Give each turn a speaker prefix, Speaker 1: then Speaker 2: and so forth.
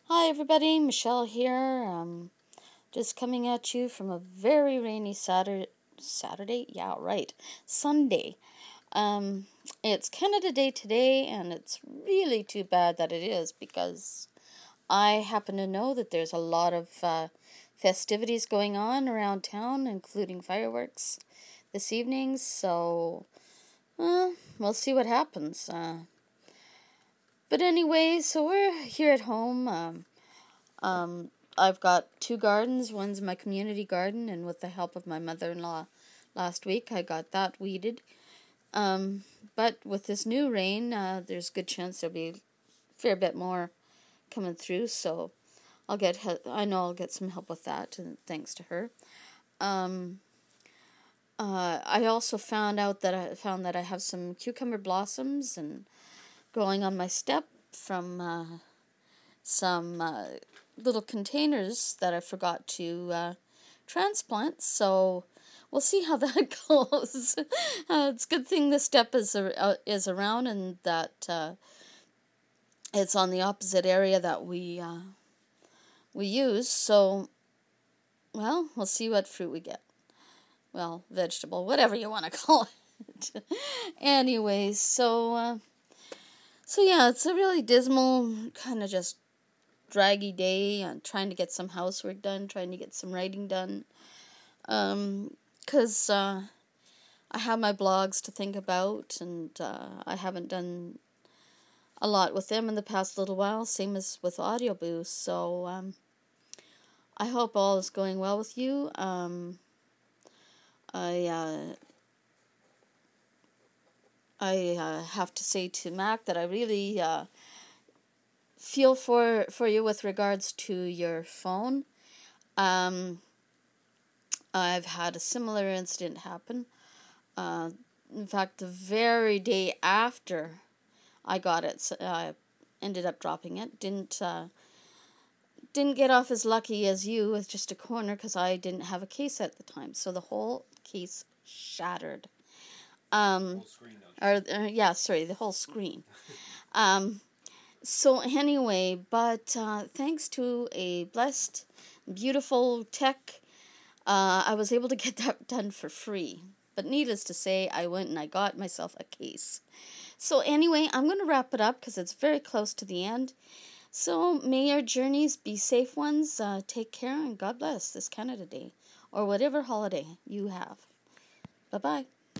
Speaker 1: Hi everybody, Michelle here. Just coming at you from a very rainy Saturday? Yeah, right. Sunday. It's Canada Day today, and it's really too bad that it is because I happen to know that there's a lot of festivities going on around town, including fireworks this evening. So, we'll see what happens. But anyway, so we're here at home. I've got two gardens. One's my community garden, and with the help of my mother-in-law last week, I got that weeded. But with this new rain, there's a good chance there'll be a fair bit more coming through. So I know I'll get some help with that, and thanks to her. I also found that I have some cucumber blossoms and growing on my step from some little containers that I forgot to transplant. So we'll see how that goes. It's a good thing the step is around and that it's on the opposite area that we use. So, well, we'll see what fruit we get. Well, vegetable, whatever you want to call it. Anyways, so yeah, it's a really dismal kind of just draggy day and trying to get some housework done, trying to get some writing done. Because I have my blogs to think about, and I haven't done a lot with them in the past little while, same as with Audio Boost. So I hope all is going well with you. I have to say to Mac that I really feel for you with regards to your phone. I've had a similar incident happen. In fact, the very day after I got it, I ended up dropping it. Didn't get off as lucky as you with just a corner because I didn't have a case at the time, so the whole case shattered.
Speaker 2: Whole screen, don't you?
Speaker 1: Yeah, sorry, the whole screen. So anyway, but thanks to a blessed, beautiful tech, I was able to get that done for free. But needless to say, I went and I got myself a case. So anyway, I'm going to wrap it up because it's very close to the end. So may your journeys be safe ones. Take care and God bless this Canada Day or whatever holiday you have. Bye-bye.